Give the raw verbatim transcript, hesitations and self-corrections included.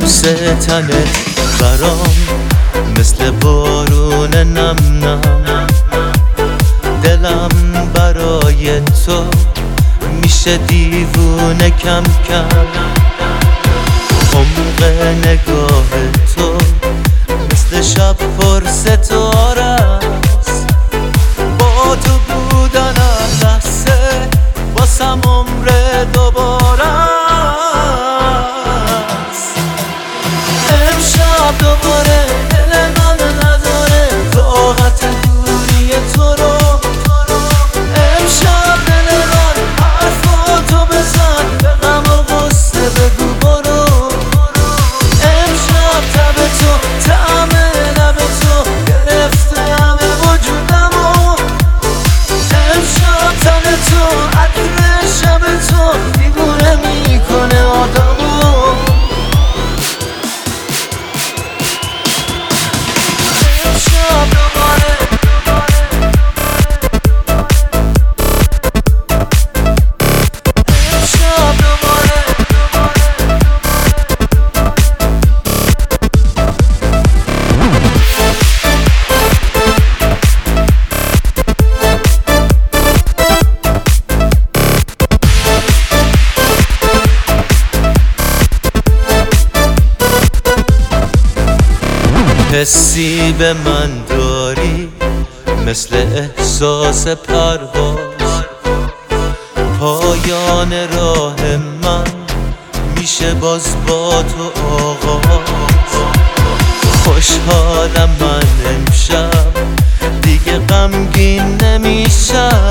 بوس تنت برام مثل بارون نم نم، دلم برای تو میشه دیوونه کم کم. عمق نگاه تو مثل شب پر ستاره است، با تو بودن هر لحظه واسم عمر دوباره است. امشب دوباره دل من نداره طاقت دوری تو رو، امشب دل من حرفاتو بزن به غم و غصه بگو برو. امشب تب تو طعم لب تو گرفته همه وجودمو، امشب تن تو عطر شب تو دیوونه میکنه آدمو. امشب دوباره امشب دوباره حسی به من داری مثل احساس پرواز، پایان راه من میشه باز با تو آغاز. خوشحالم من امشب دیگه غمگین نمیشم،